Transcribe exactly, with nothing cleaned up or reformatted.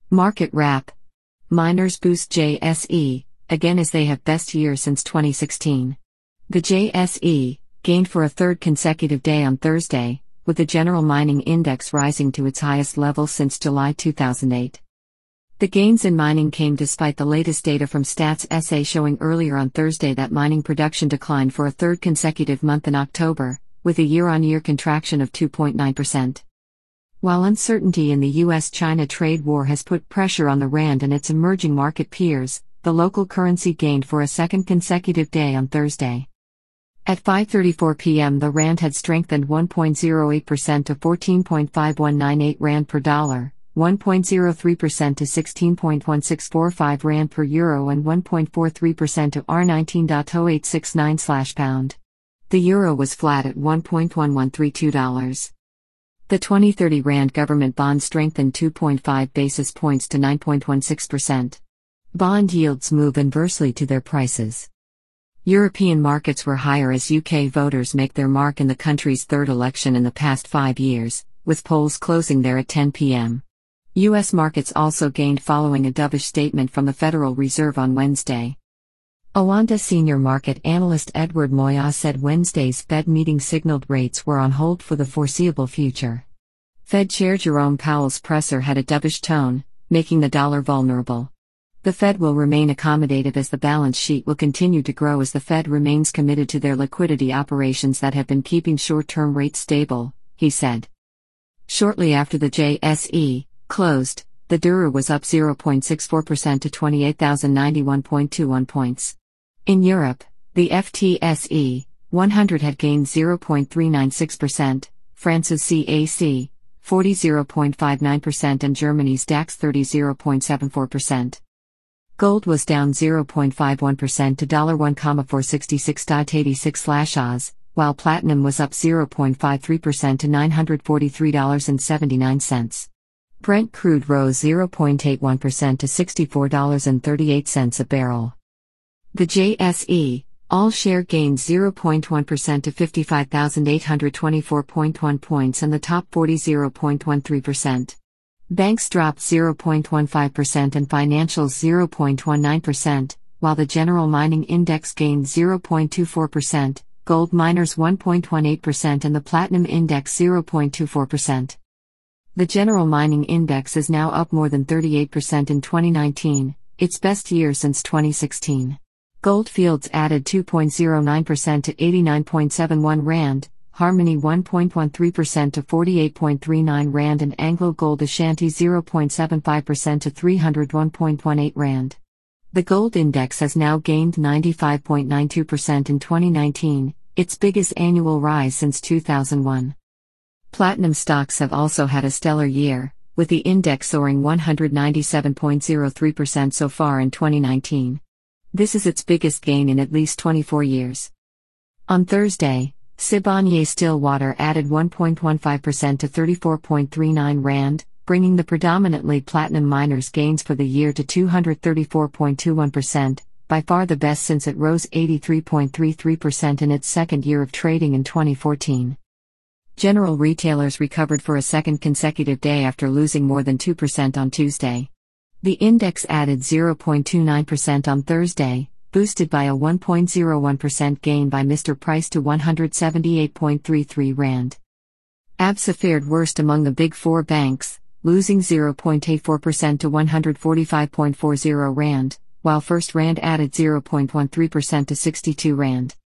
Market wrap. Miners boost J S E, again as they have best year since twenty sixteen. The J S E gained for a third consecutive day on Thursday, with the general mining index rising to its highest level since July two thousand eight. The gains in mining came despite the latest data from Stats S A showing earlier on Thursday that mining production declined for a third consecutive month in October, with a year-on-year contraction of two point nine percent. While uncertainty in the U S China trade war has put pressure on the rand and its emerging market peers, the local currency gained for a second consecutive day on Thursday. At five thirty-four p m the rand had strengthened one point zero eight percent to fourteen point five one nine eight rand per dollar, one point zero three percent to sixteen point one six four five rand per euro and one point four three percent to R nineteen point zero eight six nine slash pound. The euro was flat at one point one one three two dollars. The twenty thirty rand government bond strengthened two point five basis points to nine point one six percent. Bond yields move inversely to their prices. European markets were higher as U K voters make their mark in the country's third election in the past five years, with polls closing there at ten p m U S markets also gained following a dovish statement from the Federal Reserve on Wednesday. Oanda senior market analyst Edward Moya said Wednesday's Fed meeting signaled rates were on hold for the foreseeable future. Fed Chair Jerome Powell's presser had a dovish tone, making the dollar vulnerable. The Fed will remain accommodative as the balance sheet will continue to grow as the Fed remains committed to their liquidity operations that have been keeping short-term rates stable, he said. Shortly after the J S E closed, the Euro was up zero point six four percent to twenty-eight thousand ninety-one point two one points. In Europe, the F T S E one hundred had gained zero point three nine six percent, France's C A C forty zero point five nine percent and Germany's DAX thirty zero point seven four percent. Gold was down zero point five one percent to one four six six eight six Oz, while platinum was up zero point five three percent to nine hundred forty-three dollars and seventy-nine cents. Brent crude rose zero point eight one percent to sixty-four dollars and thirty-eight cents a barrel. The J S E all-share gained zero point one percent to fifty-five thousand eight hundred twenty-four point one points and the top forty zero point one three percent. Banks dropped zero point one five percent and financials zero point one nine percent, while the general mining index gained zero point two four percent, gold miners one point one eight percent and the platinum index zero point two four percent. The general mining index is now up more than thirty-eight percent in twenty nineteen, its best year since twenty sixteen. Gold Fields added two point zero nine percent to eighty-nine point seven one rand, Harmony one point one three percent to forty-eight point three nine rand and Anglo Gold Ashanti zero point seven five percent to three hundred one point one eight rand. The gold index has now gained ninety-five point nine two percent in twenty nineteen, its biggest annual rise since two thousand one. Platinum stocks have also had a stellar year, with the index soaring one hundred ninety-seven point zero three percent so far in twenty nineteen. This is its biggest gain in at least twenty-four years. On Thursday, Sibanye-Stillwater added one point one five percent to thirty-four point three nine rand, bringing the predominantly platinum miners' gains for the year to two hundred thirty-four point two one percent, by far the best since it rose eighty-three point three three percent in its second year of trading in twenty fourteen. General retailers recovered for a second consecutive day after losing more than two percent on Tuesday. The index added zero point two nine percent on Thursday, boosted by a one point zero one percent gain by Mister Price to one hundred seventy-eight point three three rand. Absa fared worst among the big four banks, losing zero point eight four percent to one hundred forty-five point four zero rand, while First Rand added zero point one three percent to sixty-two rand.